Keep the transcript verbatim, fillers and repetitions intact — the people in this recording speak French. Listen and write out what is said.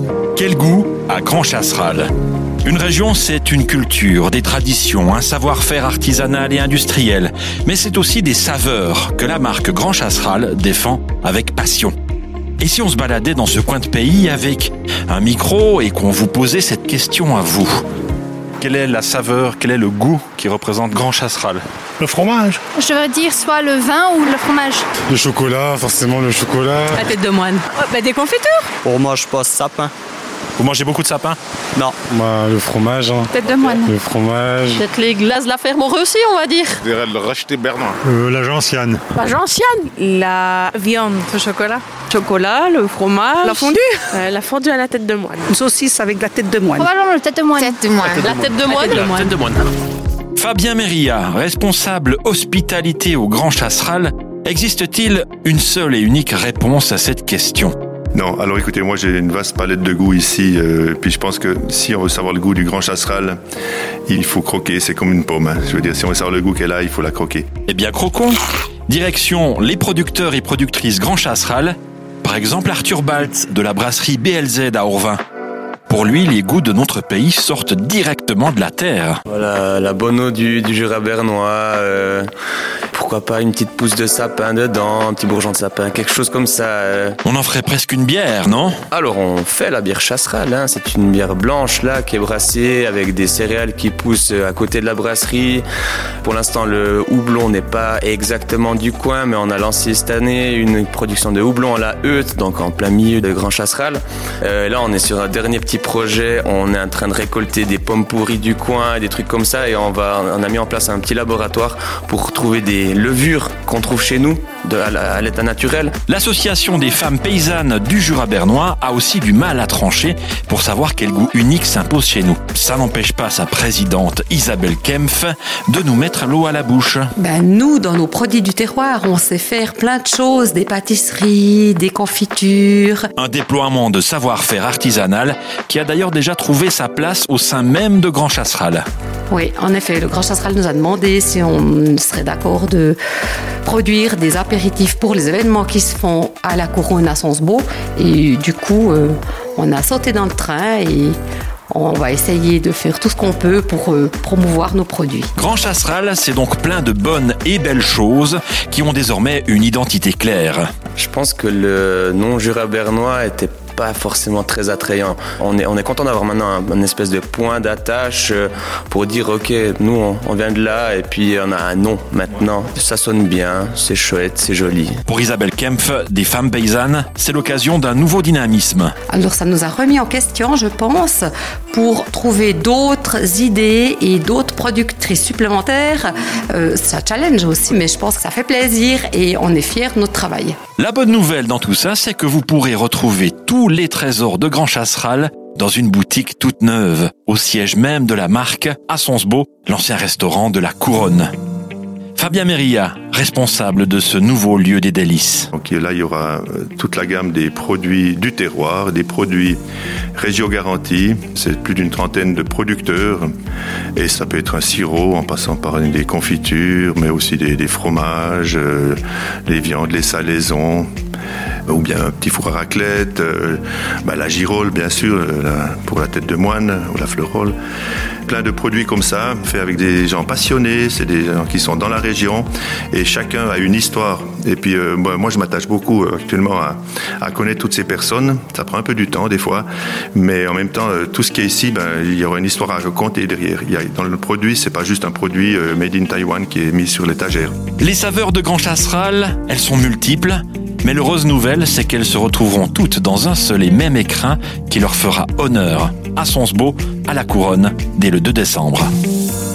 Quel goût à Grand Chasseral? Une région, c'est une culture, des traditions, un savoir-faire artisanal et industriel. Mais c'est aussi des saveurs que la marque Grand Chasseral défend avec passion. Et si on se baladait dans ce coin de pays avec un micro et qu'on vous posait cette question à vous? Quelle est la saveur, quel est le goût qui représente Grand Chasseral? Le fromage. Je devrais dire soit le vin ou le fromage. Le chocolat, forcément le chocolat. La tête de moine. Oh, bah, des confitures. Pour moi, je pense sapin. Vous mangez beaucoup de sapin? Non. Bah, le fromage. Hein. Tête de moine. Le fromage. Peut-être les glaces de la ferme aussi, on va dire. Je dirais le racheté Bernois. Euh, la gentiane. La gentiane. La viande. Le chocolat. Chocolat, le fromage. La fondue. Euh, la fondue à la tête de moine. Une saucisse avec la tête de moine. Probablement le tête de moine. Tête de moine. La tête de moine. La tête de moine. Fabien Méria, responsable hospitalité au Grand Chasseral, existe-t-il une seule et unique réponse à cette question? Non, alors écoutez, moi j'ai une vaste palette de goûts ici, euh, puis je pense que si on veut savoir le goût du Grand Chasseral, il faut croquer, c'est comme une pomme. Hein. Je veux dire, si on veut savoir le goût qu'elle a, il faut la croquer. Eh bien, croquons. Direction les producteurs et productrices Grand Chasseral. Par exemple, Arthur Baltz de la brasserie B L Z à Orvin. Pour lui, les goûts de notre pays sortent directement de la terre. Voilà, la bonne eau du, du Jura bernois. Euh, pourquoi pas une petite pousse de sapin dedans, un petit bourgeon de sapin, quelque chose comme ça. Euh. On en ferait presque une bière, non? Alors, on fait la bière Chasseral. Hein. C'est une bière blanche là qui est brassée avec des céréales qui poussent à côté de la brasserie. Pour l'instant, le houblon n'est pas exactement du coin, mais on a lancé cette année une production de houblon à la Heute, donc en plein milieu de Grand Chasseral. Euh, là, on est sur un dernier petit projet, on est en train de récolter des pommes pourries du coin, des trucs comme ça, et on va, on a mis en place un petit laboratoire pour trouver des levures qu'on trouve chez nous, de, à, à l'état naturel. L'association des femmes paysannes du Jura bernois a aussi du mal à trancher pour savoir quel goût unique s'impose chez nous. Ça n'empêche pas sa présidente Isabelle Kempf de nous mettre l'eau à la bouche. Ben nous, dans nos produits du terroir, on sait faire plein de choses, des pâtisseries, des confitures. Un déploiement de savoir-faire artisanal qui a d'ailleurs déjà trouvé sa place au sein même de Grand Chasseral. Oui, en effet, le Grand Chasseral nous a demandé si on serait d'accord de produire des apéritifs pour les événements qui se font à la Couronne à Sonsbeau. Et du coup, euh, on a sauté dans le train et on va essayer de faire tout ce qu'on peut pour euh, promouvoir nos produits. Grand Chasseral, c'est donc plein de bonnes et belles choses qui ont désormais une identité claire. Je pense que le nom Jura bernois était pas forcément très attrayant. On est, on est content d'avoir maintenant un, un espèce de point d'attache pour dire ok, nous on, on vient de là et puis on a un nom maintenant. Ça sonne bien, c'est chouette, c'est joli. Pour Isabelle Kempf, des femmes paysannes, c'est l'occasion d'un nouveau dynamisme. Alors ça nous a remis en question, je pense, pour trouver d'autres idées et d'autres productrices supplémentaires. Euh, ça challenge aussi, mais je pense que ça fait plaisir et on est fiers de notre travail. La bonne nouvelle dans tout ça, c'est que vous pourrez retrouver tous les trésors de Grand Chasseral dans une boutique toute neuve, au siège même de la marque, à Sonsbeau, l'ancien restaurant de la Couronne. Fabien Méria, responsable de ce nouveau lieu des délices. Donc là, il y aura toute la gamme des produits du terroir, des produits Régio Garantie. C'est plus d'une trentaine de producteurs. Et ça peut être un sirop en passant par des confitures, mais aussi des, des fromages, euh, les viandes, les salaisons, ou bien un petit four à raclette, euh, bah, la girole, bien sûr, euh, la, pour la tête de moine, ou la fleurole. Plein de produits comme ça, faits avec des gens passionnés, c'est des gens qui sont dans la région, et chacun a une histoire. Et puis euh, moi, moi, je m'attache beaucoup euh, actuellement à, à connaître toutes ces personnes. Ça prend un peu du temps des fois, mais en même temps, euh, tout ce qui est ici, ben, il y aura une histoire à raconter derrière. Il y a, dans le produit, c'est pas juste un produit euh, made in Taiwan qui est mis sur l'étagère. Les saveurs de Grand Chasseral, elles sont multiples, mais l'heureuse nouvelle, c'est qu'elles se retrouveront toutes dans un seul et même écrin qui leur fera honneur à Sonsbeau, à la Couronne, dès le deux décembre.